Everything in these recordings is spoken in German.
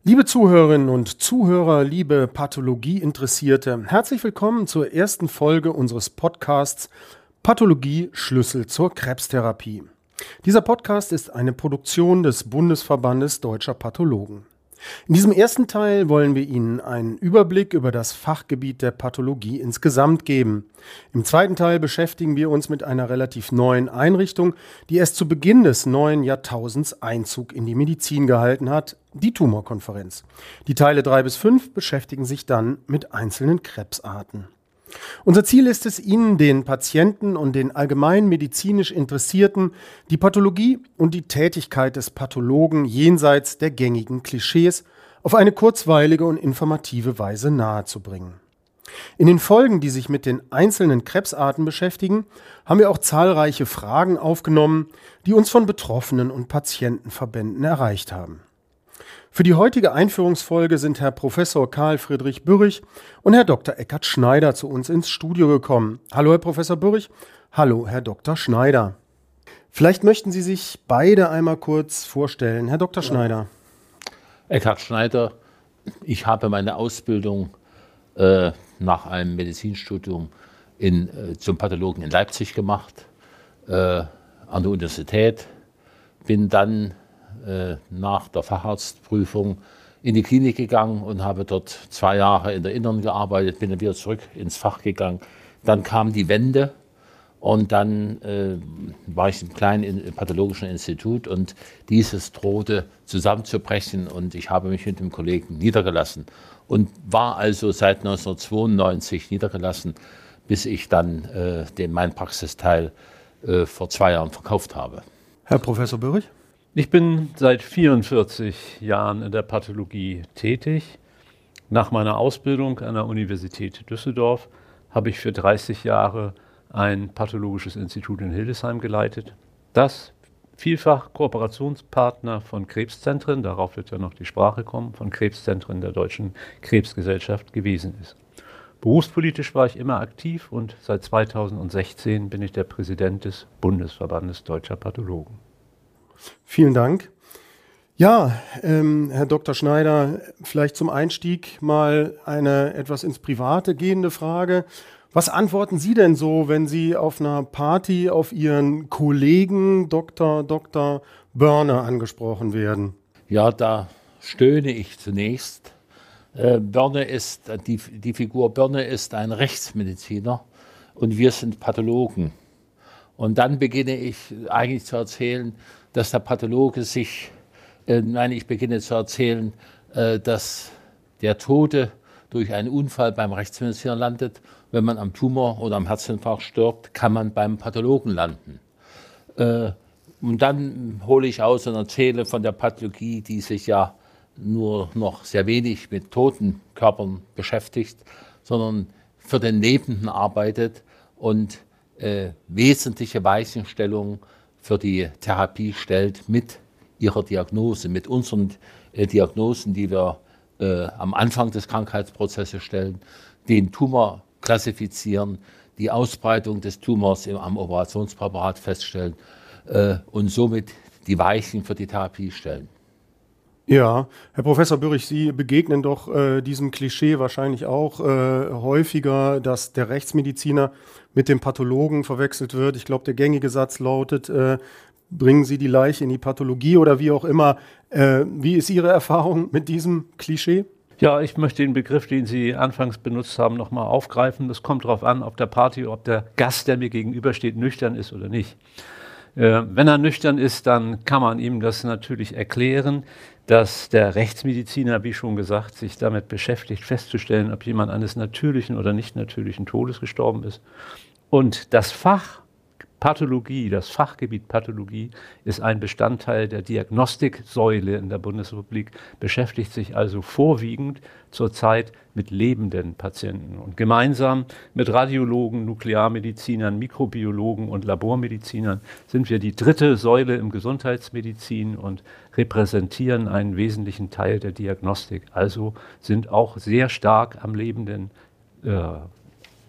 Liebe Zuhörerinnen und Zuhörer, liebe Pathologie-Interessierte, herzlich willkommen zur ersten Folge unseres Podcasts Pathologie Schlüssel zur Krebstherapie. Dieser Podcast ist eine Produktion des Bundesverbandes Deutscher Pathologen. In diesem ersten Teil wollen wir Ihnen einen Überblick über das Fachgebiet der Pathologie insgesamt geben. Im zweiten Teil beschäftigen wir uns mit einer relativ neuen Einrichtung, die erst zu Beginn des neuen Jahrtausends Einzug in die Medizin gehalten hat, die Tumorkonferenz. Die Teile 3 bis 5 beschäftigen sich dann mit einzelnen Krebsarten. Unser Ziel ist es, Ihnen, den Patienten und den allgemein medizinisch Interessierten, die Pathologie und die Tätigkeit des Pathologen jenseits der gängigen Klischees auf eine kurzweilige und informative Weise nahezubringen. In den Folgen, die sich mit den einzelnen Krebsarten beschäftigen, haben wir auch zahlreiche Fragen aufgenommen, die uns von Betroffenen und Patientenverbänden erreicht haben. Für die heutige Einführungsfolge sind Herr Professor Karl Friedrich Bürrich und Herr Dr. Eckhard Schneider zu uns ins Studio gekommen. Hallo Herr Professor Bürrich, hallo Herr Dr. Schneider. Vielleicht möchten Sie sich beide einmal kurz vorstellen. Herr Dr. Schneider. Eckhard Schneider, ich habe meine Ausbildung nach einem Medizinstudium zum Pathologen in Leipzig gemacht, an der Universität, bin dann nach der Facharztprüfung in die Klinik gegangen und habe dort 2 Jahre in der Inneren gearbeitet, bin dann wieder zurück ins Fach gegangen. Dann kam die Wende und dann war ich im kleinen pathologischen Institut und dieses drohte zusammenzubrechen und ich habe mich mit dem Kollegen niedergelassen und war also seit 1992 niedergelassen, bis ich dann meinen Praxisteil vor 2 Jahren verkauft habe. Herr Professor Bürrich? Ich bin seit 44 Jahren in der Pathologie tätig. Nach meiner Ausbildung an der Universität Düsseldorf habe ich für 30 Jahre ein pathologisches Institut in Hildesheim geleitet, das vielfach Kooperationspartner von Krebszentren, darauf wird ja noch die Sprache kommen, von Krebszentren der Deutschen Krebsgesellschaft gewesen ist. Berufspolitisch war ich immer aktiv und seit 2016 bin ich der Präsident des Bundesverbandes Deutscher Pathologen. Vielen Dank. Ja, Herr Dr. Schneider, vielleicht zum Einstieg mal eine etwas ins Private gehende Frage. Was antworten Sie denn so, wenn Sie auf einer Party auf Ihren Kollegen Dr. Börne angesprochen werden? Ja, da stöhne ich zunächst. Die Figur Börne ist ein Rechtsmediziner und wir sind Pathologen. Und dann beginne ich eigentlich zu erzählen, dass der Pathologe ich beginne zu erzählen, dass der Tote durch einen Unfall beim Rechtsmediziner landet. Wenn man am Tumor oder am Herzinfarkt stirbt, kann man beim Pathologen landen. Und dann hole ich aus und erzähle von der Pathologie, die sich ja nur noch sehr wenig mit toten Körpern beschäftigt, sondern für den Lebenden arbeitet und wesentliche Weichenstellungen für die Therapie stellt mit ihrer Diagnose, mit unseren Diagnosen, die wir am Anfang des Krankheitsprozesses stellen, den Tumor klassifizieren, die Ausbreitung des Tumors am Operationspräparat feststellen und somit die Weichen für die Therapie stellen. Ja, Herr Professor Bürrich, Sie begegnen doch diesem Klischee wahrscheinlich auch häufiger, dass der Rechtsmediziner mit dem Pathologen verwechselt wird. Ich glaube, der gängige Satz lautet, bringen Sie die Leiche in die Pathologie oder wie auch immer. Wie ist Ihre Erfahrung mit diesem Klischee? Ja, ich möchte den Begriff, den Sie anfangs benutzt haben, nochmal aufgreifen. Das kommt darauf an, ob der Party, ob der Gast, der mir gegenübersteht, nüchtern ist oder nicht. Wenn er nüchtern ist, dann kann man ihm das natürlich erklären, dass der Rechtsmediziner, wie schon gesagt, sich damit beschäftigt, festzustellen, ob jemand eines natürlichen oder nicht natürlichen Todes gestorben ist. Und das Fach Pathologie, das Fachgebiet Pathologie ist ein Bestandteil der Diagnostiksäule in der Bundesrepublik, beschäftigt sich also vorwiegend zurzeit mit lebenden Patienten. Und gemeinsam mit Radiologen, Nuklearmedizinern, Mikrobiologen und Labormedizinern sind wir die dritte Säule im Gesundheitsmedizin und repräsentieren einen wesentlichen Teil der Diagnostik. Also sind auch sehr stark am Lebenden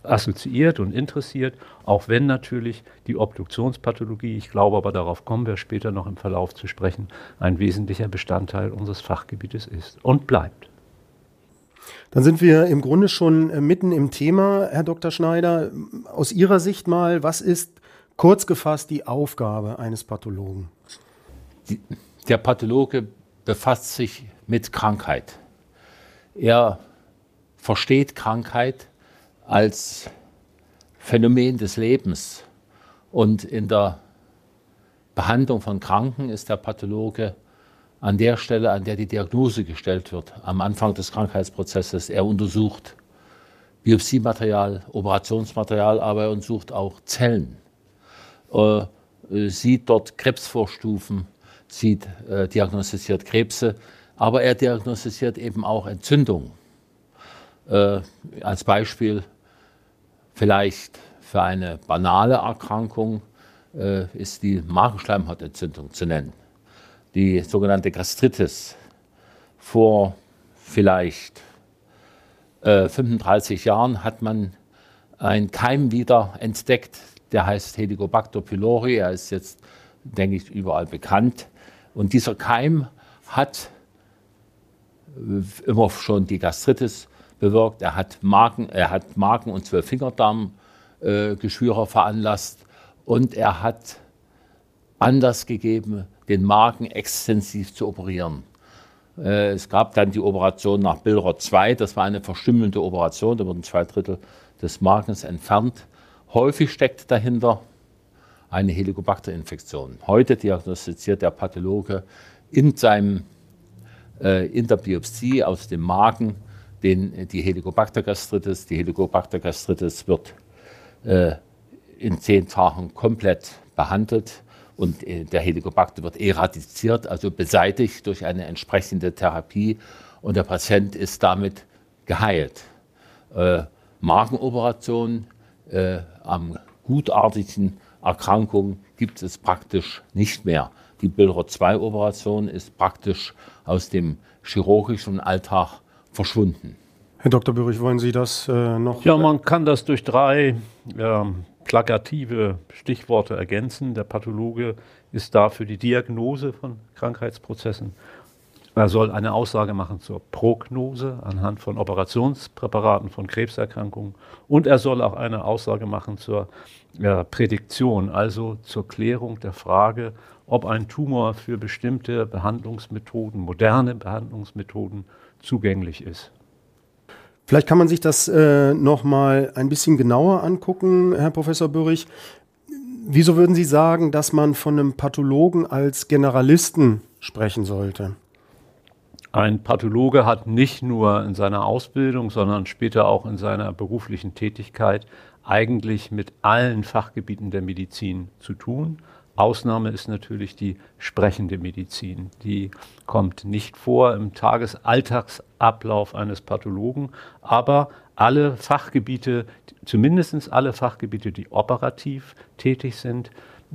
assoziiert und interessiert, auch wenn natürlich die Obduktionspathologie, ich glaube aber darauf kommen wir später noch im Verlauf zu sprechen, ein wesentlicher Bestandteil unseres Fachgebietes ist und bleibt. Dann sind wir im Grunde schon mitten im Thema, Herr Dr. Schneider. Aus Ihrer Sicht mal, was ist kurz gefasst die Aufgabe eines Pathologen? Der Pathologe befasst sich mit Krankheit. Er versteht Krankheit als Phänomen des Lebens. Und in der Behandlung von Kranken ist der Pathologe an der Stelle, an der die Diagnose gestellt wird, am Anfang des Krankheitsprozesses. Er untersucht Biopsiematerial, Operationsmaterial, aber er untersucht auch Zellen, sieht dort Krebsvorstufen, diagnostiziert Krebse, aber er diagnostiziert eben auch Entzündungen. Als Beispiel vielleicht für eine banale Erkrankung ist die Magenschleimhautentzündung zu nennen. Die sogenannte Gastritis. Vor vielleicht 35 Jahren hat man einen Keim wieder entdeckt, der heißt Helicobacter pylori. Er ist jetzt, denke ich, überall bekannt. Und dieser Keim hat immer schon die Gastritis bewirkt. Er hat Magen- und Zwölffingerdarmgeschwüre veranlasst und er hat Anlass gegeben, den Magen extensiv zu operieren. Es gab dann die Operation nach Billroth 2, das war eine verstümmelnde Operation, da wurden 2/3 des Magens entfernt. Häufig steckt dahinter eine Helicobacter-Infektion. Heute diagnostiziert der Pathologe in der Biopsie aus dem Magen die Helicobacter-Gastritis. Die Helicobacter-Gastritis wird in 10 Tagen komplett behandelt. Und der Helicobacter wird eradiziert, also beseitigt durch eine entsprechende Therapie und der Patient ist damit geheilt. Magenoperationen am gutartigen Erkrankungen gibt es praktisch nicht mehr. Die Billroth-2-Operation ist praktisch aus dem chirurgischen Alltag verschwunden. Herr Dr. Bürrich, wollen Sie das noch? Ja, man kann das durch 3 plakative Stichworte ergänzen. Der Pathologe ist da für die Diagnose von Krankheitsprozessen. Er soll eine Aussage machen zur Prognose anhand von Operationspräparaten von Krebserkrankungen und er soll auch eine Aussage machen zur Prädiktion, also zur Klärung der Frage, ob ein Tumor für bestimmte Behandlungsmethoden, moderne Behandlungsmethoden zugänglich ist. Vielleicht kann man sich das noch mal ein bisschen genauer angucken, Herr Professor Bürrich. Wieso würden Sie sagen, dass man von einem Pathologen als Generalisten sprechen sollte? Ein Pathologe hat nicht nur in seiner Ausbildung, sondern später auch in seiner beruflichen Tätigkeit eigentlich mit allen Fachgebieten der Medizin zu tun. Ausnahme ist natürlich die sprechende Medizin. Die kommt nicht vor im Alltagsablauf eines Pathologen, aber alle Fachgebiete, zumindest alle Fachgebiete, die operativ tätig sind,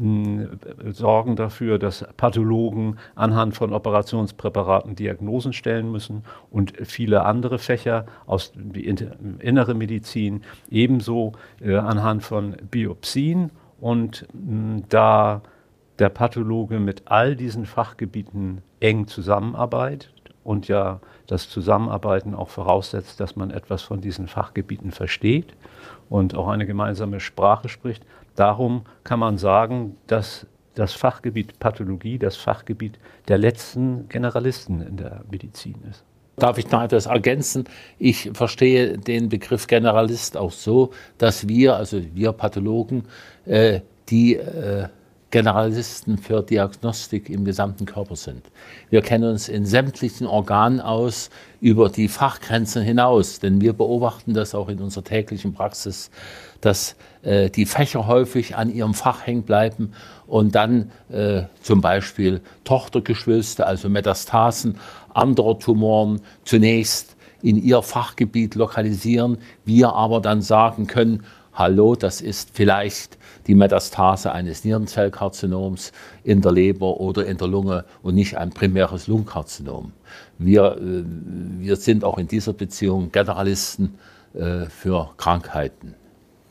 sorgen dafür, dass Pathologen anhand von Operationspräparaten Diagnosen stellen müssen und viele andere Fächer aus die innere Medizin ebenso anhand von Biopsien. Und da der Pathologe mit all diesen Fachgebieten eng zusammenarbeitet und ja das Zusammenarbeiten auch voraussetzt, dass man etwas von diesen Fachgebieten versteht und auch eine gemeinsame Sprache spricht, darum kann man sagen, dass das Fachgebiet Pathologie das Fachgebiet der letzten Generalisten in der Medizin ist. Darf ich noch etwas ergänzen? Ich verstehe den Begriff Generalist auch so, dass wir Pathologen, die Generalisten für Diagnostik im gesamten Körper sind. Wir kennen uns in sämtlichen Organen aus, über die Fachgrenzen hinaus, denn wir beobachten das auch in unserer täglichen Praxis, dass die Fächer häufig an ihrem Fach hängen bleiben und dann zum Beispiel Tochtergeschwülste, also Metastasen anderer Tumoren zunächst in ihr Fachgebiet lokalisieren, wir aber dann sagen können, hallo, das ist vielleicht die Metastase eines Nierenzellkarzinoms in der Leber oder in der Lunge und nicht ein primäres Lungenkarzinom. Wir sind auch in dieser Beziehung Generalisten für Krankheiten.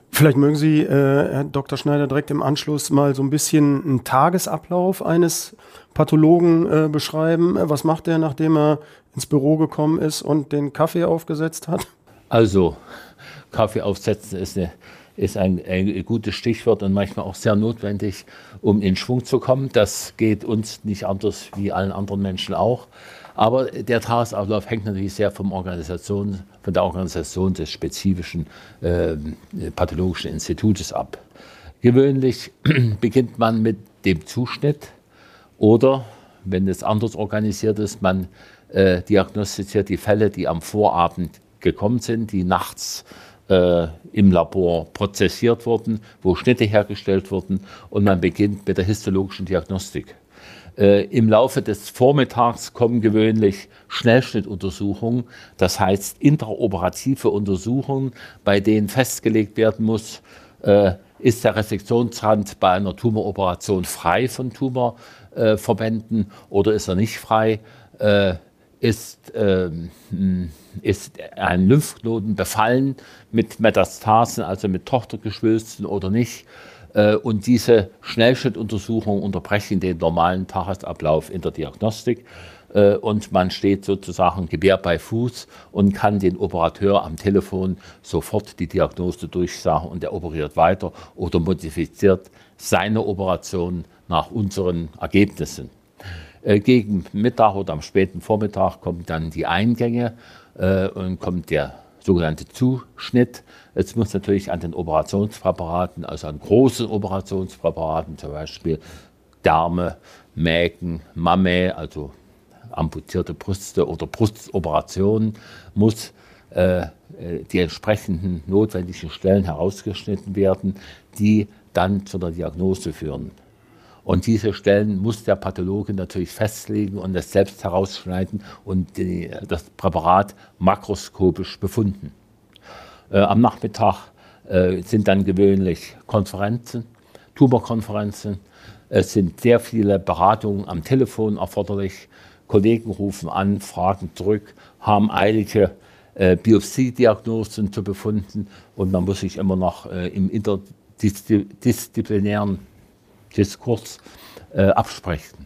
Vielleicht mögen Sie, Herr Dr. Schneider, direkt im Anschluss mal so ein bisschen einen Tagesablauf eines Pathologen beschreiben. Was macht er, nachdem er ins Büro gekommen ist und den Kaffee aufgesetzt hat? Also, Kaffee aufsetzen ist ein gutes Stichwort und manchmal auch sehr notwendig, um in Schwung zu kommen. Das geht uns nicht anders wie allen anderen Menschen auch. Aber der Tagesablauf hängt natürlich sehr von der Organisation des spezifischen pathologischen Institutes ab. Gewöhnlich beginnt man mit dem Zuschnitt oder, wenn es anders organisiert ist, man diagnostiziert die Fälle, die am Vorabend gekommen sind, die nachts im Labor prozessiert wurden, wo Schnitte hergestellt wurden, und man beginnt mit der histologischen Diagnostik. Im Laufe des Vormittags kommen gewöhnlich Schnellschnittuntersuchungen, das heißt intraoperative Untersuchungen, bei denen festgelegt werden muss, ist der Resektionsrand bei einer Tumoroperation frei von Tumorverbänden oder ist er nicht frei, ist ein Lymphknoten befallen mit Metastasen, also mit Tochtergeschwülsten oder nicht. Und diese Schnellschnittuntersuchungen unterbrechen den normalen Tagesablauf in der Diagnostik. Und man steht sozusagen Gewehr bei Fuß und kann den Operateur am Telefon sofort die Diagnose durchsagen und er operiert weiter oder modifiziert seine Operation nach unseren Ergebnissen. Gegen Mittag oder am späten Vormittag kommen dann die Eingänge und kommt der sogenannte Zuschnitt. Jetzt muss natürlich an den Operationspräparaten, also an großen Operationspräparaten, zum Beispiel Därme, Mägen, Mammä, also amputierte Brüste oder Brustoperationen, muss die entsprechenden notwendigen Stellen herausgeschnitten werden, die dann zu der Diagnose führen. Und diese Stellen muss der Pathologe natürlich festlegen und das selbst herausschneiden und das Präparat makroskopisch befunden. Am Nachmittag sind dann gewöhnlich Konferenzen, Tumorkonferenzen. Es sind sehr viele Beratungen am Telefon erforderlich. Kollegen rufen an, fragen zurück, haben eilige Biopsiediagnosen zu befunden und man muss sich immer noch im interdisziplinären Diskurs absprechen.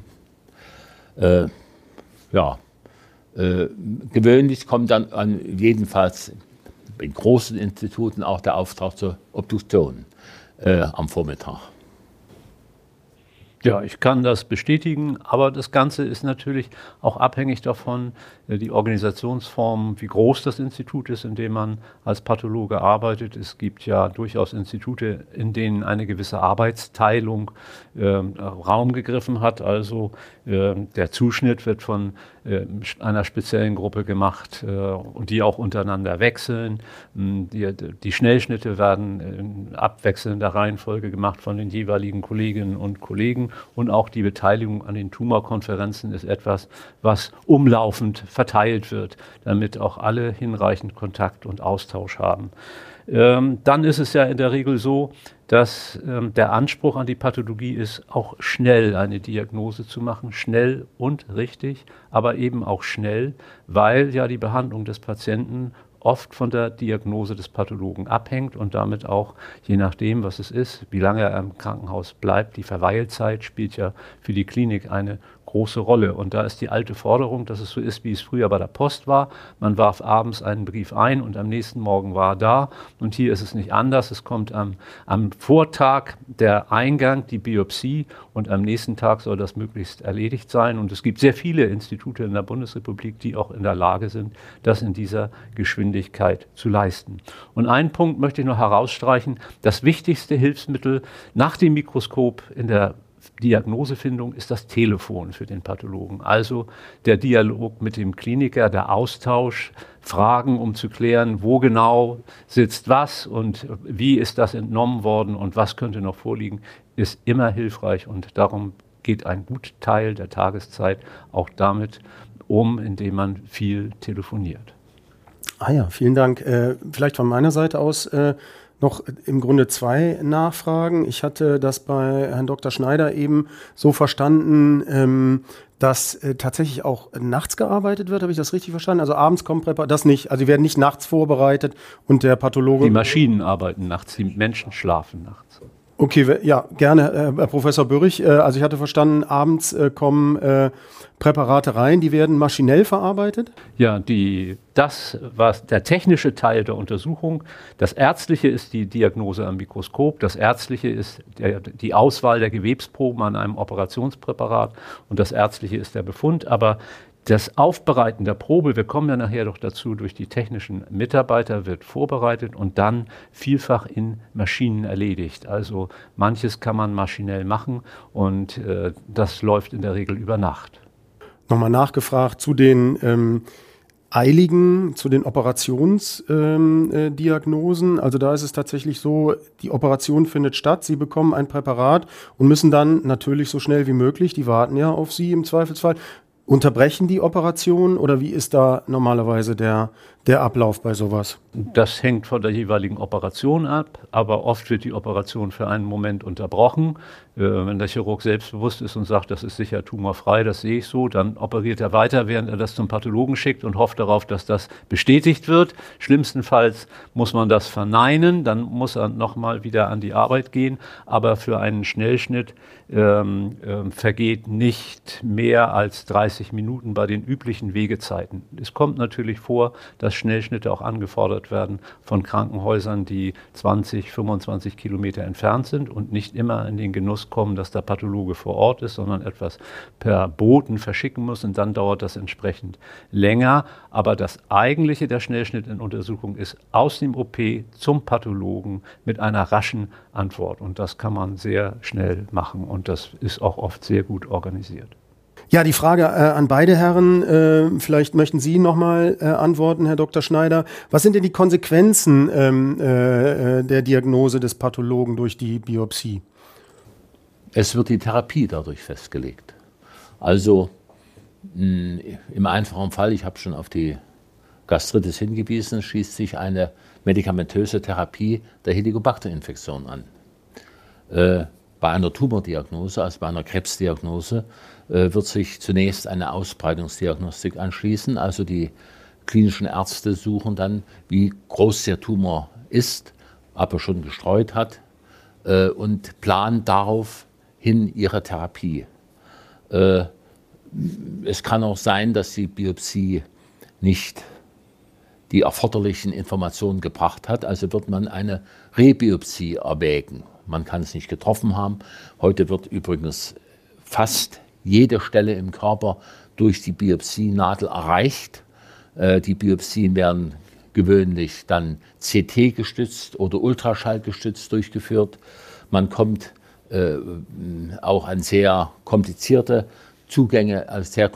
Gewöhnlich kommt dann jedenfalls in großen Instituten auch der Auftrag zur Obduktion am Vormittag. Ja, ich kann das bestätigen, aber das Ganze ist natürlich auch abhängig davon, die Organisationsform, wie groß das Institut ist, in dem man als Pathologe arbeitet. Es gibt ja durchaus Institute, in denen eine gewisse Arbeitsteilung Raum gegriffen hat. Also der Zuschnitt wird von einer speziellen Gruppe gemacht und die auch untereinander wechseln. Die Schnellschnitte werden in abwechselnder Reihenfolge gemacht von den jeweiligen Kolleginnen und Kollegen. Und auch die Beteiligung an den Tumorkonferenzen ist etwas, was umlaufend verteilt wird, damit auch alle hinreichend Kontakt und Austausch haben. Dann ist es ja in der Regel so, dass der Anspruch an die Pathologie ist, auch schnell eine Diagnose zu machen, schnell und richtig, aber eben auch schnell, weil ja die Behandlung des Patienten oft von der Diagnose des Pathologen abhängt und damit auch, je nachdem, was es ist, wie lange er im Krankenhaus bleibt, die Verweilzeit spielt ja für die Klinik eine große Rolle. Und da ist die alte Forderung, dass es so ist, wie es früher bei der Post war. Man warf abends einen Brief ein und am nächsten Morgen war er da. Und hier ist es nicht anders. Es kommt am Vortag der Eingang, die Biopsie, und am nächsten Tag soll das möglichst erledigt sein. Und es gibt sehr viele Institute in der Bundesrepublik, die auch in der Lage sind, das in dieser Geschwindigkeit zu leisten. Und einen Punkt möchte ich noch herausstreichen. Das wichtigste Hilfsmittel nach dem Mikroskop in der Diagnosefindung ist das Telefon für den Pathologen. Also der Dialog mit dem Kliniker, der Austausch, Fragen, um zu klären, wo genau sitzt was und wie ist das entnommen worden und was könnte noch vorliegen, ist immer hilfreich. Und darum geht ein guter Teil der Tageszeit auch damit um, indem man viel telefoniert. Ah ja, vielen Dank. Vielleicht von meiner Seite aus noch im Grunde zwei Nachfragen. Ich hatte das bei Herrn Dr. Schneider eben so verstanden, dass tatsächlich auch nachts gearbeitet wird. Habe ich das richtig verstanden? Also abends kommen Präparate, das nicht. Also die werden nicht nachts vorbereitet und der Pathologe... Die Maschinen arbeiten nachts, die Menschen schlafen nachts. Okay, ja, gerne, Herr Professor Bürrich. Also ich hatte verstanden, abends kommen Präparate rein, die werden maschinell verarbeitet? Ja, das war der technische Teil der Untersuchung. Das Ärztliche ist die Diagnose am Mikroskop. Das Ärztliche ist die Auswahl der Gewebsproben an einem Operationspräparat. Und das Ärztliche ist der Befund. Aber das Aufbereiten der Probe, wir kommen ja nachher doch dazu, durch die technischen Mitarbeiter wird vorbereitet und dann vielfach in Maschinen erledigt. Also manches kann man maschinell machen und das läuft in der Regel über Nacht. Nochmal nachgefragt zu den zu den Operationsdiagnosen. Also da ist es tatsächlich so, die Operation findet statt, Sie bekommen ein Präparat und müssen dann natürlich so schnell wie möglich, die warten ja auf Sie im Zweifelsfall, unterbrechen die Operation oder wie ist da normalerweise der Ablauf bei sowas? Das hängt von der jeweiligen Operation ab, aber oft wird die Operation für einen Moment unterbrochen. Wenn der Chirurg selbstbewusst ist und sagt, das ist sicher tumorfrei, das sehe ich so, dann operiert er weiter, während er das zum Pathologen schickt und hofft darauf, dass das bestätigt wird. Schlimmstenfalls muss man das verneinen, dann muss er nochmal wieder an die Arbeit gehen, aber für einen Schnellschnitt vergeht nicht mehr als 30 Minuten bei den üblichen Wegezeiten. Es kommt natürlich vor, dass Schnellschnitte auch angefordert werden von Krankenhäusern, die 20, 25 Kilometer entfernt sind und nicht immer in den Genuss kommen, dass der Pathologe vor Ort ist, sondern etwas per Boten verschicken muss und dann dauert das entsprechend länger. Aber das Eigentliche der Schnellschnitt in Untersuchung ist aus dem OP zum Pathologen mit einer raschen Antwort und das kann man sehr schnell machen und das ist auch oft sehr gut organisiert. Ja, die Frage an beide Herren, vielleicht möchten Sie nochmal antworten, Herr Dr. Schneider. Was sind denn die Konsequenzen der Diagnose des Pathologen durch die Biopsie? Es wird die Therapie dadurch festgelegt. Also im einfachen Fall, ich habe schon auf die Gastritis hingewiesen, schließt sich eine medikamentöse Therapie der Helicobacter-Infektion an. Bei einer Tumordiagnose, also bei einer Krebsdiagnose, wird sich zunächst eine Ausbreitungsdiagnostik anschließen. Also die klinischen Ärzte suchen dann, wie groß der Tumor ist, ob er schon gestreut hat und planen darauf hin ihre Therapie. Es kann auch sein, dass die Biopsie nicht die erforderlichen Informationen gebracht hat, also wird man eine Rebiopsie erwägen. Man kann es nicht getroffen haben. Heute wird übrigens fast jede Stelle im Körper durch die Biopsienadel erreicht. Die Biopsien werden gewöhnlich dann CT-gestützt oder Ultraschall-gestützt durchgeführt. Man kommt auch an sehr komplizierte Zugänge, an sehr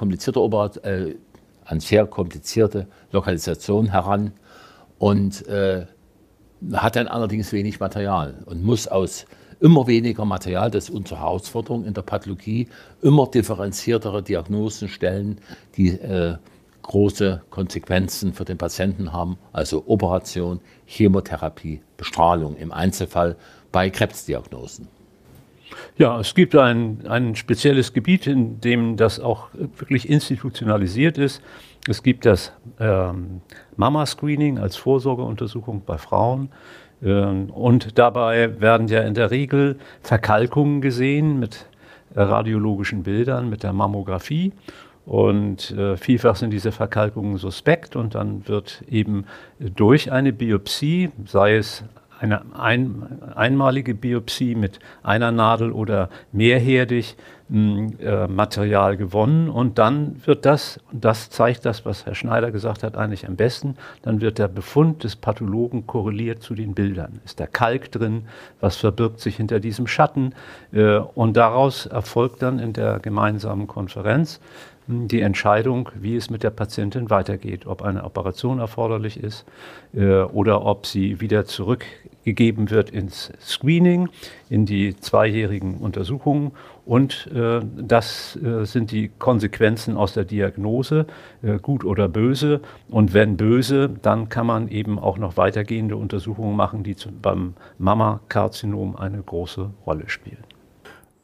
komplizierte Lokalisation heran und hat dann allerdings wenig Material und muss aus immer weniger Material, das ist unsere Herausforderung in der Pathologie, immer differenziertere Diagnosen stellen, die große Konsequenzen für den Patienten haben, also Operation, Chemotherapie, Bestrahlung im Einzelfall bei Krebsdiagnosen. Ja, es gibt ein spezielles Gebiet, in dem das auch wirklich institutionalisiert ist. Es gibt das Mama-Screening als Vorsorgeuntersuchung bei Frauen. Und dabei werden ja in der Regel Verkalkungen gesehen mit radiologischen Bildern, mit der Mammographie. Und vielfach sind diese Verkalkungen suspekt und dann wird eben durch eine Biopsie, sei es eine einmalige Biopsie mit einer Nadel oder mehrherdig Material gewonnen und dann wird das zeigt das, was Herr Schneider gesagt hat, eigentlich am besten, dann wird der Befund des Pathologen korreliert zu den Bildern. Ist der Kalk drin, was verbirgt sich hinter diesem Schatten und daraus erfolgt dann in der gemeinsamen Konferenz die Entscheidung, wie es mit der Patientin weitergeht, ob eine Operation erforderlich ist oder ob sie wieder zurückgegeben wird ins Screening, in die 2-jährigen Untersuchungen. Und das sind die Konsequenzen aus der Diagnose, gut oder böse. Und wenn böse, dann kann man eben auch noch weitergehende Untersuchungen machen, die beim Mammakarzinom eine große Rolle spielen.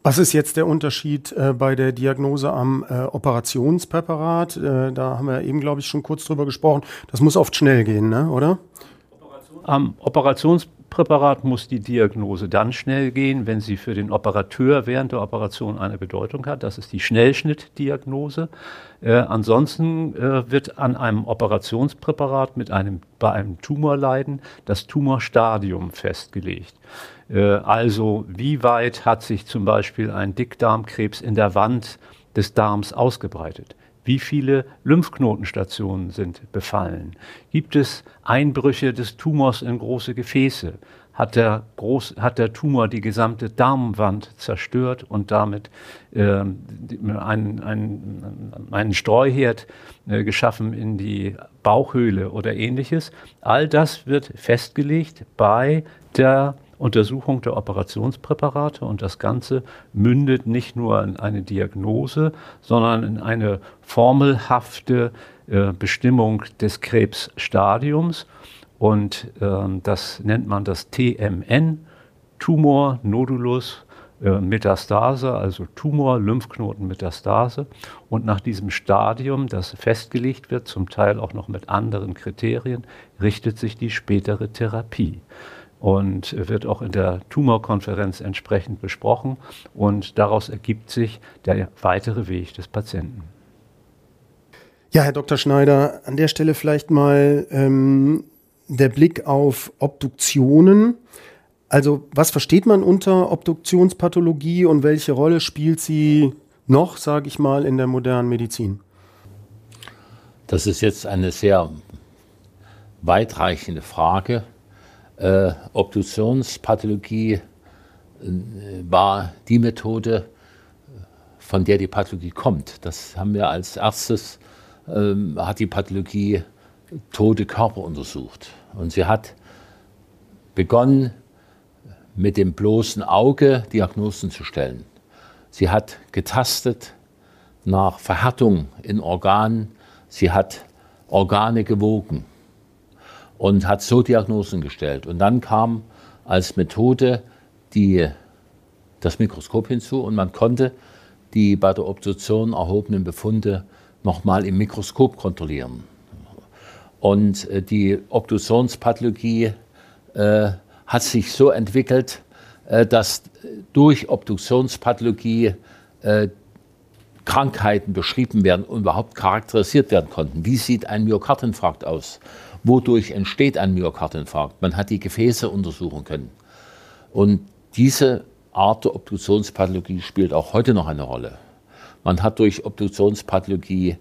Was ist jetzt der Unterschied bei der Diagnose am Operationspräparat? Da haben wir eben, glaube ich, schon kurz drüber gesprochen. Das muss oft schnell gehen, ne? Oder? Am Operationspräparat muss die Diagnose dann schnell gehen, wenn sie für den Operateur während der Operation eine Bedeutung hat. Das ist die Schnellschnittdiagnose. Ansonsten wird an einem Operationspräparat bei einem Tumorleiden das Tumorstadium festgelegt. Also wie weit hat sich zum Beispiel ein Dickdarmkrebs in der Wand des Darms ausgebreitet? Wie viele Lymphknotenstationen sind befallen? Gibt es Einbrüche des Tumors in große Gefäße? Hat der Tumor die gesamte Darmwand zerstört und damit einen Streuherd geschaffen in die Bauchhöhle oder ähnliches? All das wird festgelegt bei der Untersuchung der Operationspräparate, und das Ganze mündet nicht nur in eine Diagnose, sondern in eine formelhafte Bestimmung des Krebsstadiums, und das nennt man das TMN, Tumor, Nodulus, Metastase, also Tumor, Lymphknotenmetastase, und nach diesem Stadium, das festgelegt wird, zum Teil auch noch mit anderen Kriterien, richtet sich die spätere Therapie. Und wird auch in der Tumorkonferenz entsprechend besprochen, und daraus ergibt sich der weitere Weg des Patienten. Ja, Herr Dr. Schneider, an der Stelle vielleicht mal der Blick auf Obduktionen. Also was versteht man unter Obduktionspathologie und welche Rolle spielt sie noch, sage ich mal, in der modernen Medizin? Das ist jetzt eine sehr weitreichende Frage. Obduktionspathologie war die Methode, von der die Pathologie kommt. Das haben wir als erstes, hat die Pathologie tote Körper untersucht. Und sie hat begonnen, mit dem bloßen Auge Diagnosen zu stellen. Sie hat getastet nach Verhärtung in Organen, sie hat Organe gewogen und hat so Diagnosen gestellt. Und dann kam als Methode das Mikroskop hinzu, und man konnte die bei der Obduktion erhobenen Befunde nochmal im Mikroskop kontrollieren. Und die Obduktionspathologie hat sich so entwickelt, dass durch Obduktionspathologie Krankheiten beschrieben werden und überhaupt charakterisiert werden konnten. Wie sieht ein Myokardinfarkt aus? Wodurch entsteht ein Myokardinfarkt? Man hat die Gefäße untersuchen können. Und diese Art der Obduktionspathologie spielt auch heute noch eine Rolle. Man hat durch Obduktionspathologie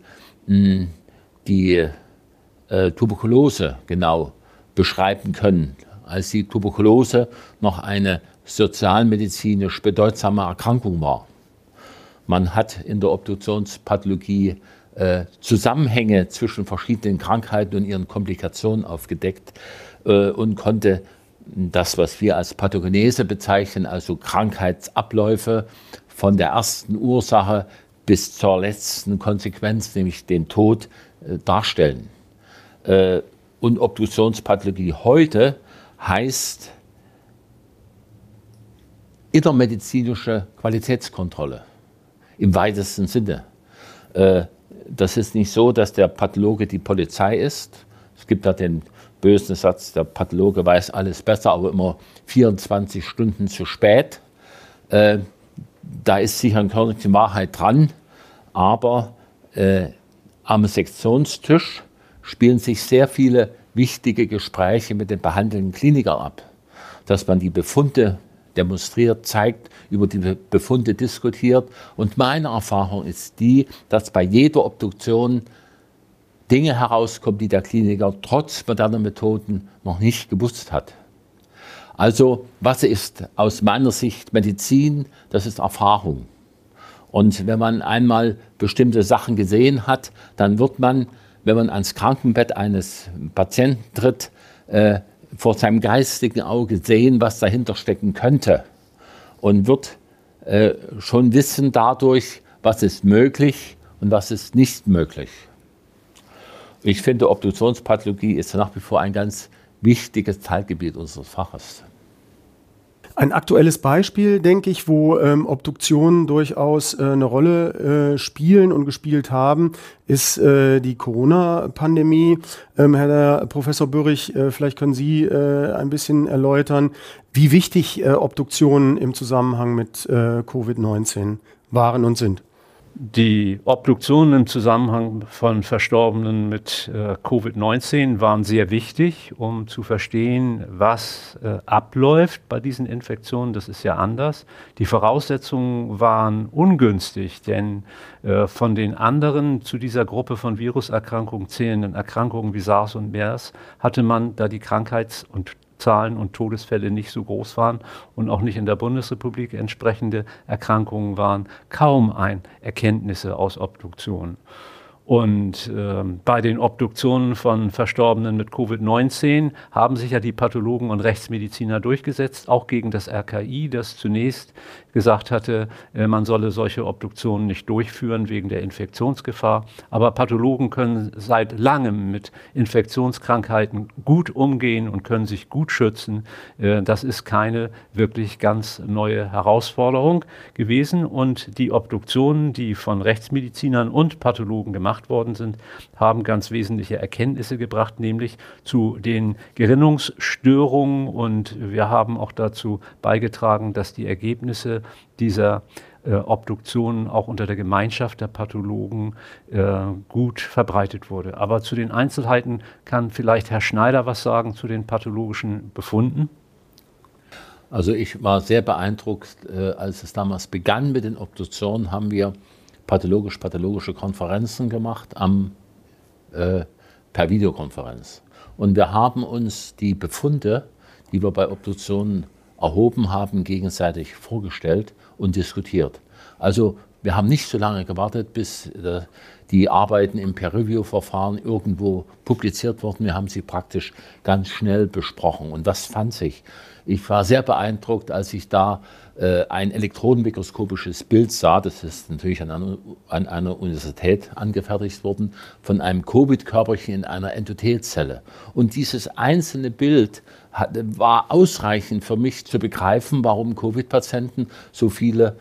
die Tuberkulose genau beschreiben können, als die Tuberkulose noch eine sozialmedizinisch bedeutsame Erkrankung war. Man hat in der Obduktionspathologie Zusammenhänge zwischen verschiedenen Krankheiten und ihren Komplikationen aufgedeckt und konnte das, was wir als Pathogenese bezeichnen, also Krankheitsabläufe von der ersten Ursache bis zur letzten Konsequenz, nämlich den Tod, darstellen. Und Obduktionspathologie heute heißt innermedizinische Qualitätskontrolle im weitesten Sinne. Das ist nicht so, dass der Pathologe die Polizei ist. Es gibt da den bösen Satz, der Pathologe weiß alles besser, aber immer 24 Stunden zu spät. Da ist sicher ein Körnchen Wahrheit dran, aber am Sektionstisch spielen sich sehr viele wichtige Gespräche mit den behandelnden Klinikern ab. Dass man die Befunde demonstriert, zeigt, über die Befunde diskutiert. Und meine Erfahrung ist die, dass bei jeder Obduktion Dinge herauskommen, die der Kliniker trotz moderner Methoden noch nicht gewusst hat. Also was ist aus meiner Sicht Medizin? Das ist Erfahrung. Und wenn man einmal bestimmte Sachen gesehen hat, dann wird man, wenn man ans Krankenbett eines Patienten tritt, vor seinem geistigen Auge sehen, was dahinter stecken könnte, und wird schon wissen dadurch, was ist möglich und was ist nicht möglich. Ich finde, Obduktionspathologie ist nach wie vor ein ganz wichtiges Teilgebiet unseres Faches. Ein aktuelles Beispiel, denke ich, wo Obduktionen durchaus eine Rolle spielen und gespielt haben, ist die Corona-Pandemie. Herr Professor Bürrich, vielleicht können Sie ein bisschen erläutern, wie wichtig Obduktionen im Zusammenhang mit Covid-19 waren und sind. Die Obduktionen im Zusammenhang von Verstorbenen mit Covid-19 waren sehr wichtig, um zu verstehen, was abläuft bei diesen Infektionen. Das ist ja anders. Die Voraussetzungen waren ungünstig, denn von den anderen zu dieser Gruppe von Viruserkrankungen zählenden Erkrankungen wie SARS und MERS hatte man, da die Krankheits- und Zahlen und Todesfälle nicht so groß waren und auch nicht in der Bundesrepublik entsprechende Erkrankungen waren, kaum Erkenntnisse aus Obduktionen. Und bei den Obduktionen von Verstorbenen mit Covid-19 haben sich ja die Pathologen und Rechtsmediziner durchgesetzt, auch gegen das RKI, das zunächst gesagt hatte, man solle solche Obduktionen nicht durchführen wegen der Infektionsgefahr. Aber Pathologen können seit langem mit Infektionskrankheiten gut umgehen und können sich gut schützen. Das ist keine wirklich ganz neue Herausforderung gewesen. Und die Obduktionen, die von Rechtsmedizinern und Pathologen gemacht worden sind, haben ganz wesentliche Erkenntnisse gebracht, nämlich zu den Gerinnungsstörungen. Und wir haben auch dazu beigetragen, dass die Ergebnisse dieser Obduktionen auch unter der Gemeinschaft der Pathologen gut verbreitet wurde. Aber zu den Einzelheiten kann vielleicht Herr Schneider was sagen zu den pathologischen Befunden. Also ich war sehr beeindruckt, als es damals begann mit den Obduktionen, haben wir pathologische Konferenzen gemacht per Videokonferenz. Und wir haben uns die Befunde, die wir bei Obduktionen erhoben haben, gegenseitig vorgestellt und diskutiert. Also wir haben nicht so lange gewartet, bis die Arbeiten im Peer-Review-Verfahren irgendwo publiziert wurden. Wir haben sie praktisch ganz schnell besprochen. Und was fand ich? Ich war sehr beeindruckt, als ich da ein elektronenmikroskopisches Bild sah, das ist natürlich an einer Universität angefertigt worden, von einem Covid-Körperchen in einer Endothelzelle. Und dieses einzelne Bild war ausreichend für mich zu begreifen, warum Covid-Patienten so viele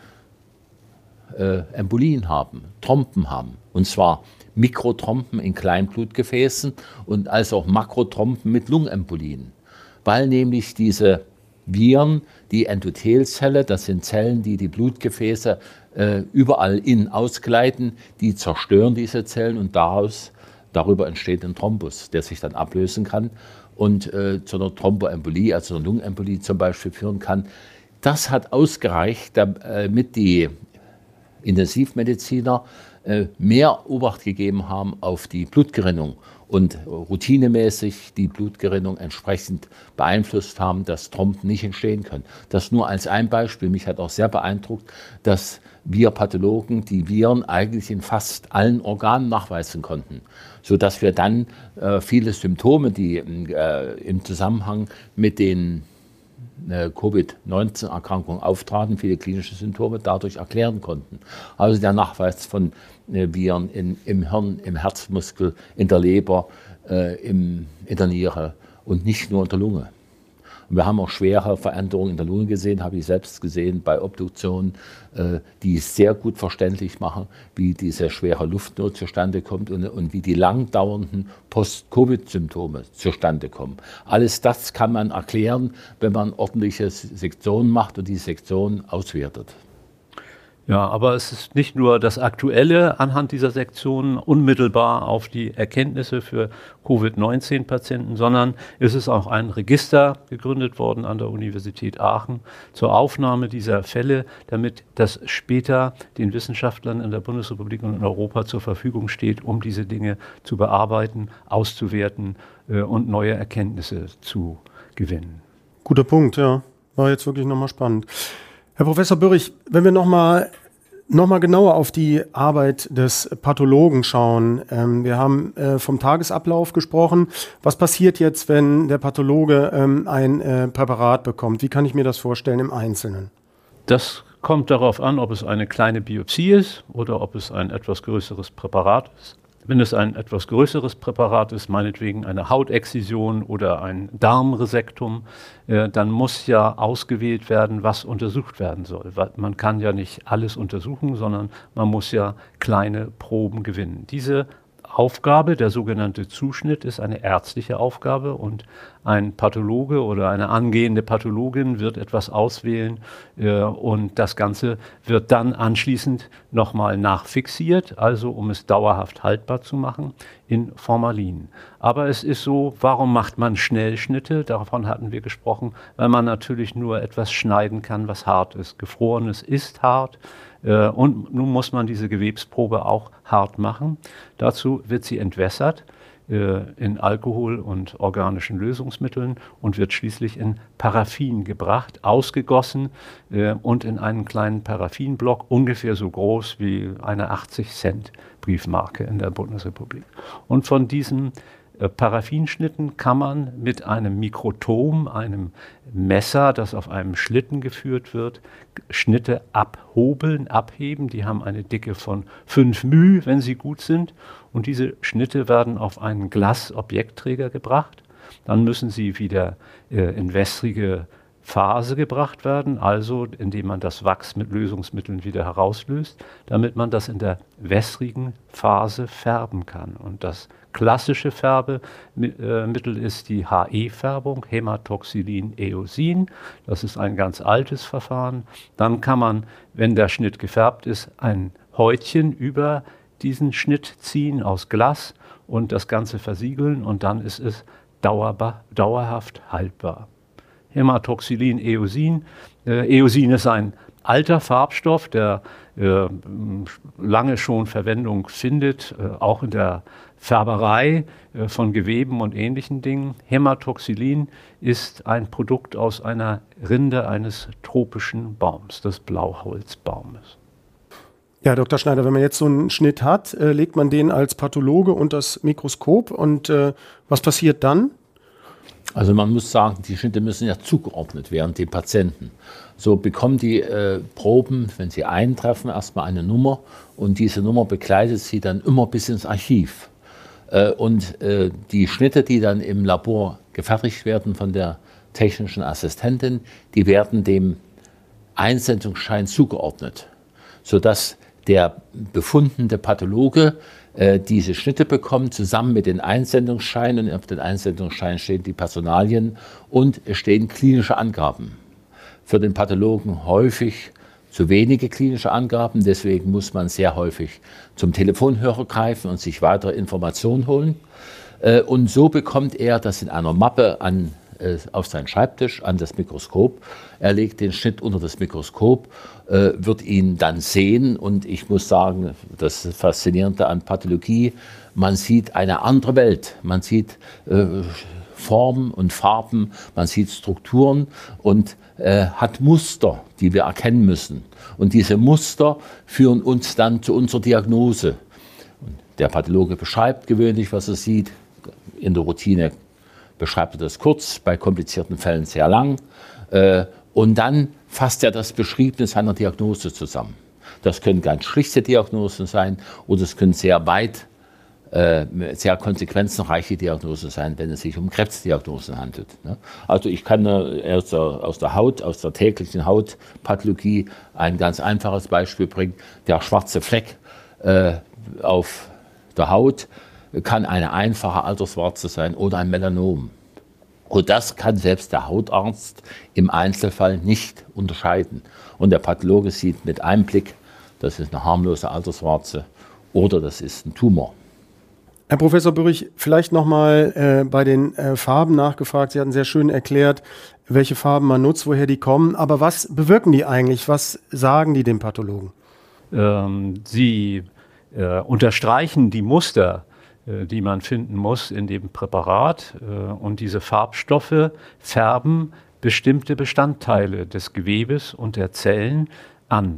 Embolien haben, Trompen haben. Und zwar Mikrotrompen in Kleinblutgefäßen und als auch Makrotrompen mit Lungenembolien. Weil nämlich diese Viren, die Endothelzelle, das sind Zellen, die die Blutgefäße überall in ausgleiten, die zerstören diese Zellen und darüber entsteht ein Thrombus, der sich dann ablösen kann und zu einer Thromboembolie, also einer Lungenembolie zum Beispiel führen kann. Das hat ausgereicht, damit die Intensivmediziner mehr Obacht gegeben haben auf die Blutgerinnung und routinemäßig die Blutgerinnung entsprechend beeinflusst haben, dass Trompen nicht entstehen können. Das nur als ein Beispiel. Mich hat auch sehr beeindruckt, dass wir Pathologen die Viren eigentlich in fast allen Organen nachweisen konnten, sodass wir dann viele Symptome, die im Zusammenhang mit den Covid-19-Erkrankungen auftraten, viele klinische Symptome dadurch erklären konnten. Also der Nachweis von Viren im Hirn, im Herzmuskel, in der Leber, in der Niere und nicht nur in der Lunge. Und wir haben auch schwere Veränderungen in der Lunge gesehen, habe ich selbst gesehen bei Obduktionen, die sehr gut verständlich machen, wie diese schwere Luftnot zustande kommt und wie die langdauernden Post-Covid-Symptome zustande kommen. Alles das kann man erklären, wenn man ordentliche Sektionen macht und die Sektionen auswertet. Ja, aber es ist nicht nur das Aktuelle anhand dieser Sektionen unmittelbar auf die Erkenntnisse für Covid-19-Patienten, sondern es ist auch ein Register gegründet worden an der Universität Aachen zur Aufnahme dieser Fälle, damit das später den Wissenschaftlern in der Bundesrepublik und in Europa zur Verfügung steht, um diese Dinge zu bearbeiten, auszuwerten und neue Erkenntnisse zu gewinnen. Guter Punkt, ja. War jetzt wirklich nochmal spannend. Herr Professor Bürrich, wenn wir noch mal genauer auf die Arbeit des Pathologen schauen. Wir haben vom Tagesablauf gesprochen. Was passiert jetzt, wenn der Pathologe ein Präparat bekommt? Wie kann ich mir das vorstellen im Einzelnen? Das kommt darauf an, ob es eine kleine Biopsie ist oder ob es ein etwas größeres Präparat ist. Wenn es ein etwas größeres Präparat ist, meinetwegen eine Hautexzision oder ein Darmresektum, dann muss ja ausgewählt werden, was untersucht werden soll. Weil man kann ja nicht alles untersuchen, sondern man muss ja kleine Proben gewinnen. Diese Aufgabe, der sogenannte Zuschnitt, ist eine ärztliche Aufgabe und ein Pathologe oder eine angehende Pathologin wird etwas auswählen und das Ganze wird dann anschließend nochmal nachfixiert, also um es dauerhaft haltbar zu machen, in Formalin. Aber es ist so, warum macht man Schnellschnitte? Davon hatten wir gesprochen, weil man natürlich nur etwas schneiden kann, was hart ist. Gefrorenes ist hart. Und nun muss man diese Gewebsprobe auch hart machen. Dazu wird sie entwässert in Alkohol und organischen Lösungsmitteln und wird schließlich in Paraffin gebracht, ausgegossen und in einen kleinen Paraffinblock, ungefähr so groß wie eine 80-Cent-Briefmarke in der Bundesrepublik. Und von diesen Paraffinschnitten kann man mit einem Mikrotom, einem Messer, das auf einem Schlitten geführt wird, Schnitte abheben. Die haben eine Dicke von 5 μ, wenn sie gut sind. Und diese Schnitte werden auf einen Glasobjektträger gebracht. Dann müssen sie wieder in wässrige Phase gebracht werden, also indem man das Wachs mit Lösungsmitteln wieder herauslöst, damit man das in der wässrigen Phase färben kann. Und das klassische Färbemittel ist die HE-Färbung, Hämatoxylin-Eosin. Das ist ein ganz altes Verfahren. Dann kann man, wenn der Schnitt gefärbt ist, ein Häutchen über diesen Schnitt ziehen aus Glas und das Ganze versiegeln und dann ist es dauerhaft haltbar. Hämatoxylin, Eosin. Eosin ist ein alter Farbstoff, der lange schon Verwendung findet, auch in der Färberei von Geweben und ähnlichen Dingen. Hämatoxylin ist ein Produkt aus einer Rinde eines tropischen Baums, des Blauholzbaumes. Ja, Dr. Schneider, wenn man jetzt so einen Schnitt hat, legt man den als Pathologe unter das Mikroskop und was passiert dann? Also man muss sagen, die Schnitte müssen ja zugeordnet werden dem Patienten. So bekommen die Proben, wenn sie eintreffen, erstmal eine Nummer und diese Nummer begleitet sie dann immer bis ins Archiv. Und die Schnitte, die dann im Labor gefertigt werden von der technischen Assistentin, die werden dem Einsendungsschein zugeordnet, sodass der befundende Pathologe diese Schnitte bekommt, zusammen mit den Einsendungsscheinen. Auf den Einsendungsscheinen stehen die Personalien und es stehen klinische Angaben. Für den Pathologen häufig zu wenige klinische Angaben, deswegen muss man sehr häufig zum Telefonhörer greifen und sich weitere Informationen holen. Und so bekommt er das in einer Mappe auf seinen Schreibtisch, an das Mikroskop. Er legt den Schnitt unter das Mikroskop, wird ihn dann sehen und ich muss sagen, das Faszinierende an Pathologie, man sieht eine andere Welt. Man sieht Formen und Farben, man sieht Strukturen und hat Muster, die wir erkennen müssen. Und diese Muster führen uns dann zu unserer Diagnose. Und der Pathologe beschreibt gewöhnlich, was er sieht. In der Routine beschreibt er das kurz, bei komplizierten Fällen sehr lang. Und dann fasst er das Beschriebene seiner Diagnose zusammen. Das können ganz schlichte Diagnosen sein oder es können sehr sehr konsequenzenreiche Diagnosen sein, wenn es sich um Krebsdiagnosen handelt. Also ich kann aus der Haut, aus der täglichen Hautpathologie ein ganz einfaches Beispiel bringen. Der schwarze Fleck auf der Haut kann eine einfache Alterswarze sein oder ein Melanom. Und das kann selbst der Hautarzt im Einzelfall nicht unterscheiden. Und der Pathologe sieht mit einem Blick, das ist eine harmlose Alterswarze oder das ist ein Tumor. Herr Professor Bürrich, vielleicht nochmal bei den Farben nachgefragt. Sie hatten sehr schön erklärt, welche Farben man nutzt, woher die kommen. Aber was bewirken die eigentlich? Was sagen die dem Pathologen? Sie unterstreichen die Muster, die man finden muss in dem Präparat. Und diese Farbstoffe färben bestimmte Bestandteile des Gewebes und der Zellen an.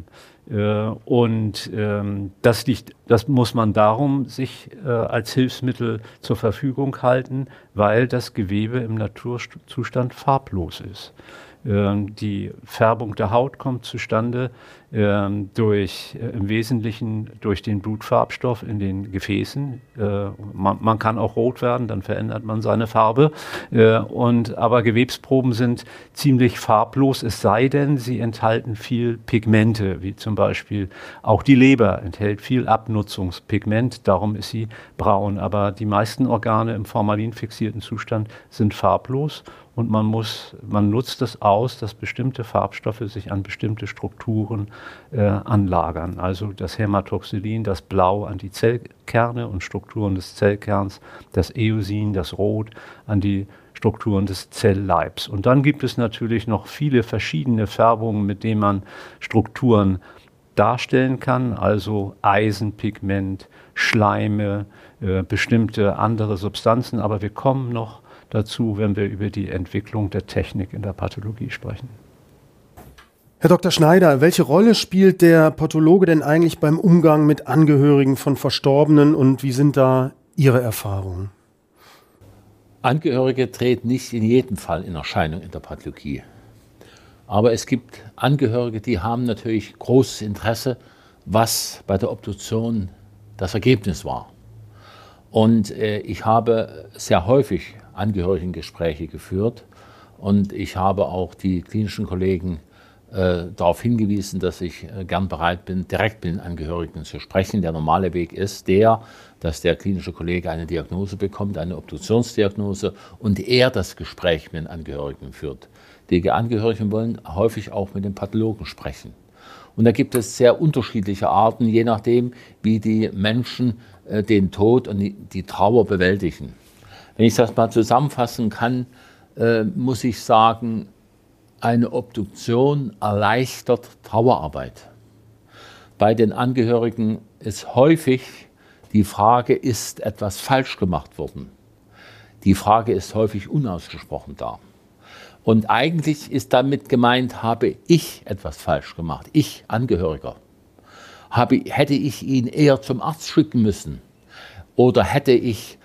Das muss man darum sich als Hilfsmittel zur Verfügung halten, weil das Gewebe im Naturzustand farblos ist. Die Färbung der Haut kommt zustande, im Wesentlichen durch den Blutfarbstoff in den Gefäßen. Man kann auch rot werden, dann verändert man seine Farbe. Aber Gewebsproben sind ziemlich farblos, es sei denn, sie enthalten viel Pigmente, wie zum Beispiel auch die Leber enthält viel Abnutzungspigment, darum ist sie braun. Aber die meisten Organe im formalinfixierten Zustand sind farblos. Und man nutzt es aus, dass bestimmte Farbstoffe sich an bestimmte Strukturen anlagern. Also das Hämatoxylin, das Blau an die Zellkerne und Strukturen des Zellkerns, das Eosin, das Rot an die Strukturen des Zellleibs. Und dann gibt es natürlich noch viele verschiedene Färbungen, mit denen man Strukturen darstellen kann, also Eisenpigment, Schleime, bestimmte andere Substanzen. Aber wir kommen noch dazu, wenn wir über die Entwicklung der Technik in der Pathologie sprechen. Herr Dr. Schneider, welche Rolle spielt der Pathologe denn eigentlich beim Umgang mit Angehörigen von Verstorbenen und wie sind da Ihre Erfahrungen? Angehörige treten nicht in jedem Fall in Erscheinung in der Pathologie. Aber es gibt Angehörige, die haben natürlich großes Interesse, was bei der Obduktion das Ergebnis war. Und ich habe sehr häufig Angehörigengespräche geführt und ich habe auch die klinischen Kollegen darauf hingewiesen, dass ich gern bereit bin, direkt mit den Angehörigen zu sprechen. Der normale Weg ist dass der klinische Kollege eine Diagnose bekommt, eine Obduktionsdiagnose und er das Gespräch mit den Angehörigen führt. Die Angehörigen wollen häufig auch mit dem Pathologen sprechen. Und da gibt es sehr unterschiedliche Arten, je nachdem, wie die Menschen den Tod und die Trauer bewältigen. Wenn ich das mal zusammenfassen kann, muss ich sagen, eine Obduktion erleichtert Trauerarbeit. Bei den Angehörigen ist häufig die Frage, ist etwas falsch gemacht worden? Die Frage ist häufig unausgesprochen da. Und eigentlich ist damit gemeint, habe ich etwas falsch gemacht, ich Angehöriger. Hätte ich ihn eher zum Arzt schicken müssen? Oder hätte ich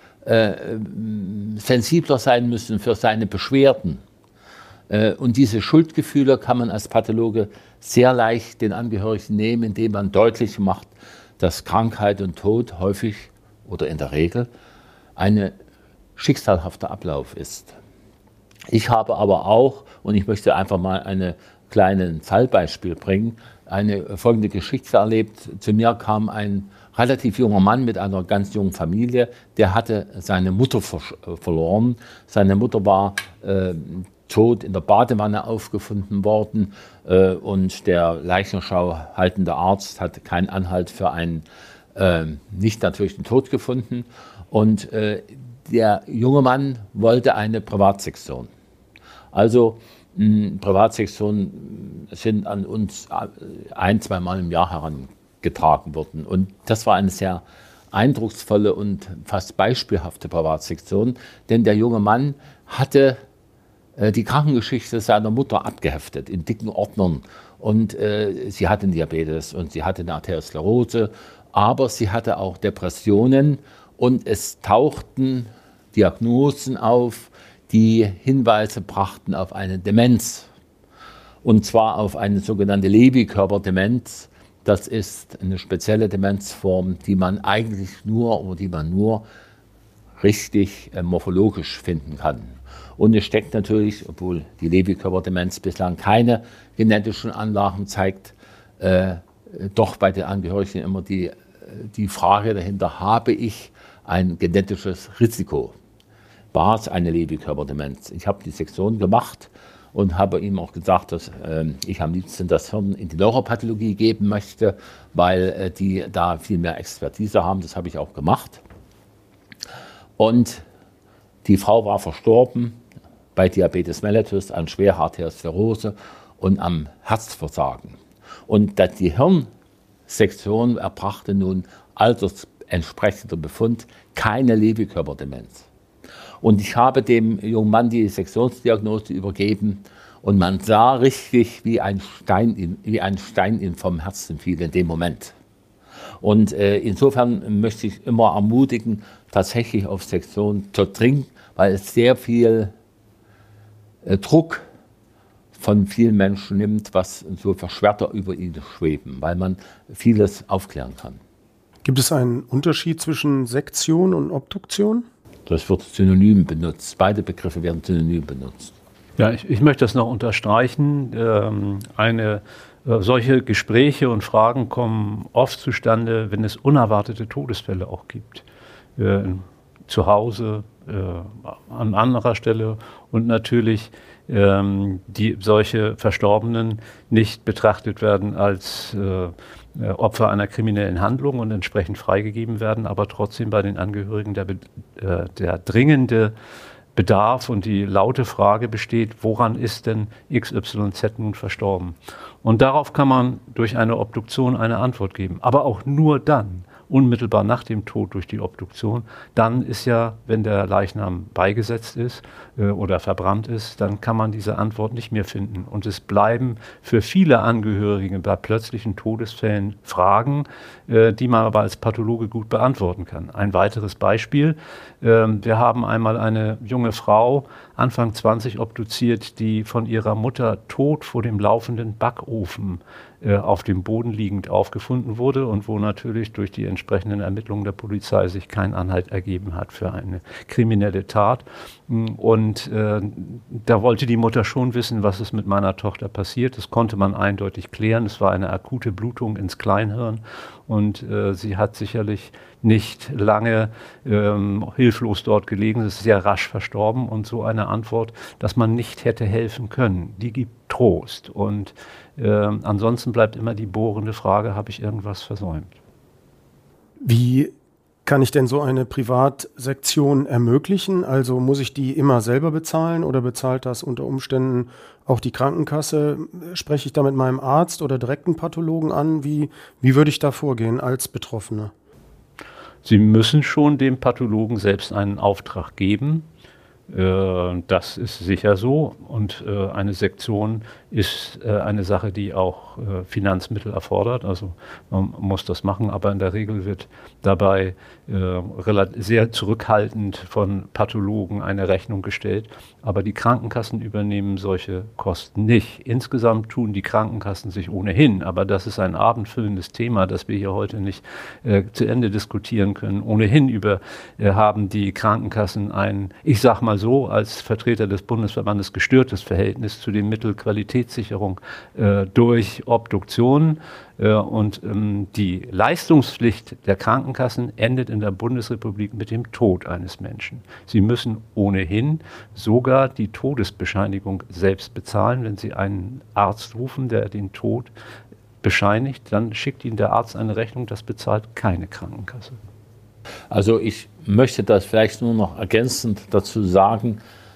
sensibler sein müssen für seine Beschwerden? Und diese Schuldgefühle kann man als Pathologe sehr leicht den Angehörigen nehmen, indem man deutlich macht, dass Krankheit und Tod häufig oder in der Regel ein schicksalhafter Ablauf ist. Ich habe aber auch, und ich möchte einfach mal einen kleinen Fallbeispiel bringen, eine folgende Geschichte erlebt. Zu mir kam ein relativ junger Mann mit einer ganz jungen Familie, der hatte seine Mutter verloren. Seine Mutter war tot in der Badewanne aufgefunden worden und der Leichenschau haltende Arzt hat keinen Anhalt für einen nicht natürlichen Tod gefunden. Und der junge Mann wollte eine Privatsektion. Also Privatsektionen sind an uns 1-2 Mal im Jahr herangetragen worden. Und das war eine sehr eindrucksvolle und fast beispielhafte Privatsektion, denn der junge Mann hatte die Krankengeschichte seiner Mutter abgeheftet in dicken Ordnern. Und sie hatte Diabetes und sie hatte eine Arteriosklerose, aber sie hatte auch Depressionen und es tauchten Diagnosen auf, die Hinweise brachten auf eine Demenz. Und zwar auf eine sogenannte Lewy-Körperdemenz. Das ist eine spezielle Demenzform, die man eigentlich nur richtig morphologisch finden kann. Und es steckt natürlich, obwohl die Lewy-Körperdemenz bislang keine genetischen Anlagen zeigt, doch bei den Angehörigen immer die Frage dahinter, habe ich ein genetisches Risiko? War es eine Lewy-Körperdemenz? Ich habe die Sektion gemacht und habe ihm auch gesagt, dass ich am liebsten das Hirn in die Neuropathologie geben möchte, weil die da viel mehr Expertise haben. Das habe ich auch gemacht. Und die Frau war verstorben bei Diabetes mellitus, an schwerer Arteriosklerose und am Herzversagen. Und die Hirnsektion erbrachte nun altersentsprechender Befund keine Lewy-Körperdemenz. Und ich habe dem jungen Mann die Sektionsdiagnose übergeben und man sah richtig, wie ein Stein ihm vom Herzen fiel in dem Moment. Und insofern möchte ich immer ermutigen, tatsächlich auf Sektion zu dringen, weil es sehr viel Druck von vielen Menschen nimmt, was so Verschwerter über ihn schweben, weil man vieles aufklären kann. Gibt es einen Unterschied zwischen Sektion und Obduktion? Das wird synonym benutzt. Beide Begriffe werden synonym benutzt. Ja, ich möchte das noch unterstreichen. Solche Gespräche und Fragen kommen oft zustande, wenn es unerwartete Todesfälle auch gibt. Zu Hause, an anderer Stelle und natürlich die solche Verstorbenen nicht betrachtet werden als Opfer einer kriminellen Handlung und entsprechend freigegeben werden, aber trotzdem bei den Angehörigen der dringende Bedarf und die laute Frage besteht, woran ist denn XYZ nun verstorben? Und darauf kann man durch eine Obduktion eine Antwort geben, aber auch nur dann, unmittelbar nach dem Tod durch die Obduktion. Dann ist ja, wenn der Leichnam beigesetzt ist oder verbrannt ist, dann kann man diese Antwort nicht mehr finden. Und es bleiben für viele Angehörige bei plötzlichen Todesfällen Fragen, die man aber als Pathologe gut beantworten kann. Ein weiteres Beispiel. Wir haben einmal eine junge Frau, Anfang 20, obduziert, die von ihrer Mutter tot vor dem laufenden Backofen auf dem Boden liegend aufgefunden wurde und wo natürlich durch die entsprechenden Ermittlungen der Polizei sich kein Anhalt ergeben hat für eine kriminelle Tat. Und da wollte die Mutter schon wissen, was ist mit meiner Tochter passiert. Das konnte man eindeutig klären. Es war eine akute Blutung ins Kleinhirn und sie hat sicherlich nicht lange hilflos dort gelegen. Sie ist sehr rasch verstorben und so eine Antwort, dass man nicht hätte helfen können, die gibt Trost. Und ansonsten bleibt immer die bohrende Frage, habe ich irgendwas versäumt? Wie kann ich denn so eine Privatsektion ermöglichen? Also muss ich die immer selber bezahlen oder bezahlt das unter Umständen auch die Krankenkasse? Spreche ich da mit meinem Arzt oder direkt einen Pathologen an? Wie würde ich da vorgehen als Betroffene? Sie müssen schon dem Pathologen selbst einen Auftrag geben. Das ist sicher so und eine Sektion ist eine Sache, die auch Finanzmittel erfordert, also man muss das machen, aber in der Regel wird dabei sehr zurückhaltend von Pathologen eine Rechnung gestellt, aber die Krankenkassen übernehmen solche Kosten nicht. Insgesamt tun die Krankenkassen sich ohnehin, aber das ist ein abendfüllendes Thema, das wir hier heute nicht zu Ende diskutieren können. Ohnehin haben die Krankenkassen ich sag mal so, als Vertreter des Bundesverbandes gestörtes Verhältnis zu den Mittelqualitätssicherung durch Obduktion. Und die Leistungspflicht der Krankenkassen endet in der Bundesrepublik mit dem Tod eines Menschen. Sie müssen ohnehin sogar die Todesbescheinigung selbst bezahlen. Wenn Sie einen Arzt rufen, der den Tod bescheinigt, dann schickt Ihnen der Arzt eine Rechnung, das bezahlt keine Krankenkasse. Also ich möchte das vielleicht nur noch ergänzend dazu sagen,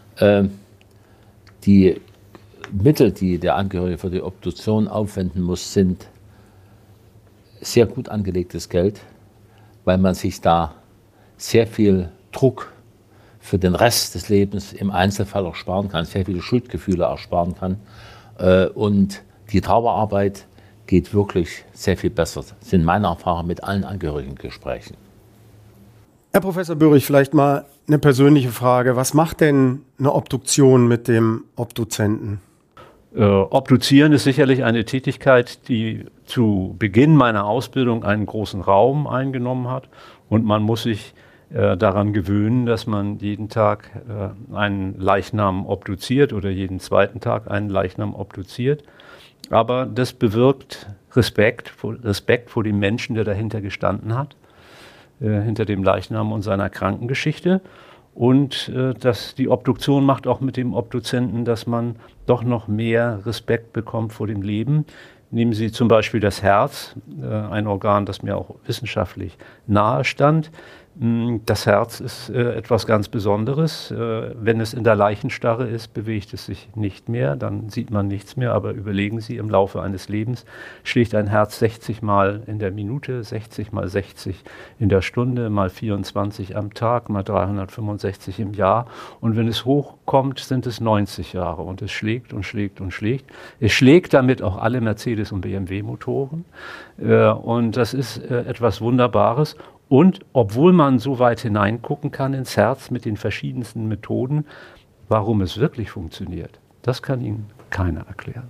die Mittel, die der Angehörige für die Obduktion aufwenden muss, sind sehr gut angelegtes Geld, weil man sich da sehr viel Druck für den Rest des Lebens im Einzelfall auch sparen kann, sehr viele Schuldgefühle ersparen kann. Und die Trauerarbeit geht wirklich sehr viel besser. Das sind meine Erfahrungen mit allen Angehörigengesprächen. Herr Professor Böhrig, vielleicht mal eine persönliche Frage. Was macht denn eine Obduktion mit dem Obduzenten? Obduzieren ist sicherlich eine Tätigkeit, die zu Beginn meiner Ausbildung einen großen Raum eingenommen hat. Und man muss sich daran gewöhnen, dass man jeden Tag einen Leichnam obduziert oder jeden zweiten Tag einen Leichnam obduziert. Aber das bewirkt Respekt vor dem Menschen, der dahinter gestanden hat, hinter dem Leichnam und seiner Krankengeschichte. Und die Obduktion macht auch mit dem Obduzenten, dass man doch noch mehr Respekt bekommt vor dem Leben. Nehmen Sie zum Beispiel das Herz, ein Organ, das mir auch wissenschaftlich nahe stand. Das Herz ist etwas ganz Besonderes. Wenn es in der Leichenstarre ist, bewegt es sich nicht mehr, dann sieht man nichts mehr. Aber überlegen Sie, im Laufe eines Lebens schlägt ein Herz 60 Mal in der Minute, 60 mal 60 in der Stunde, mal 24 am Tag, mal 365 im Jahr. Und wenn es hochkommt, sind es 90 Jahre. Und es schlägt und schlägt und schlägt. Es schlägt damit auch alle Mercedes- und BMW-Motoren. Und das ist etwas Wunderbares. Und obwohl man so weit hineingucken kann ins Herz mit den verschiedensten Methoden, warum es wirklich funktioniert, das kann Ihnen keiner erklären.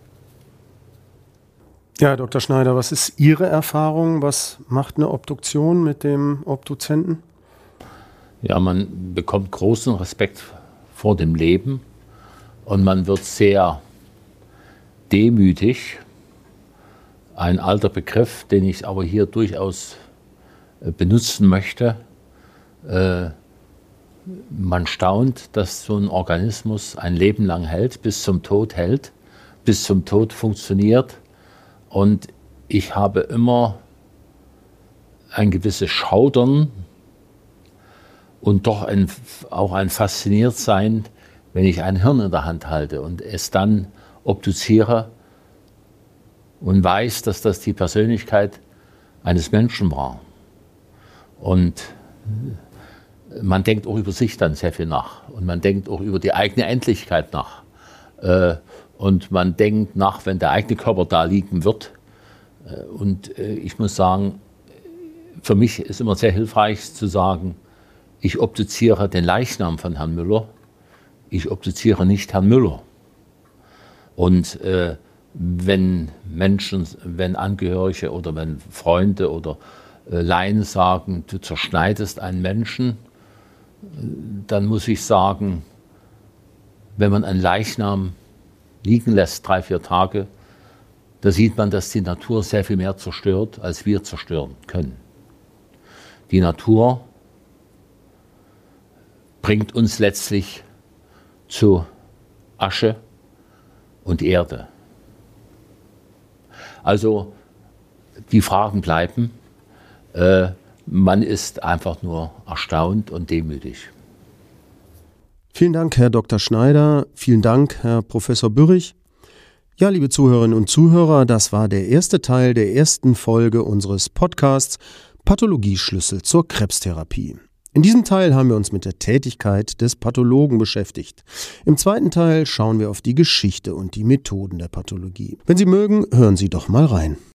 Ja, Herr Dr. Schneider, was ist Ihre Erfahrung? Was macht eine Obduktion mit dem Obduzenten? Ja, man bekommt großen Respekt vor dem Leben und man wird sehr demütig. Ein alter Begriff, den ich aber hier durchaus benutzen möchte. Man staunt, dass so ein Organismus ein Leben lang hält, bis zum Tod funktioniert. Und ich habe immer ein gewisses Schaudern und doch auch ein Fasziniertsein, wenn ich ein Hirn in der Hand halte und es dann obduziere und weiß, dass das die Persönlichkeit eines Menschen war. Und man denkt auch über sich dann sehr viel nach. Und man denkt auch über die eigene Endlichkeit nach. Und man denkt nach, wenn der eigene Körper da liegen wird. Und ich muss sagen, für mich ist immer sehr hilfreich zu sagen, ich obduziere den Leichnam von Herrn Müller, ich obduziere nicht Herrn Müller. Und wenn Menschen, wenn Angehörige oder wenn Freunde oder Laien sagen, du zerschneidest einen Menschen, dann muss ich sagen, wenn man einen Leichnam liegen lässt, 3-4 Tage, da sieht man, dass die Natur sehr viel mehr zerstört, als wir zerstören können. Die Natur bringt uns letztlich zu Asche und Erde. Also die Fragen bleiben. Man ist einfach nur erstaunt und demütig. Vielen Dank, Herr Dr. Schneider. Vielen Dank, Herr Professor Bürrich. Ja, liebe Zuhörerinnen und Zuhörer, das war der erste Teil der ersten Folge unseres Podcasts Pathologie-Schlüssel zur Krebstherapie. In diesem Teil haben wir uns mit der Tätigkeit des Pathologen beschäftigt. Im zweiten Teil schauen wir auf die Geschichte und die Methoden der Pathologie. Wenn Sie mögen, hören Sie doch mal rein.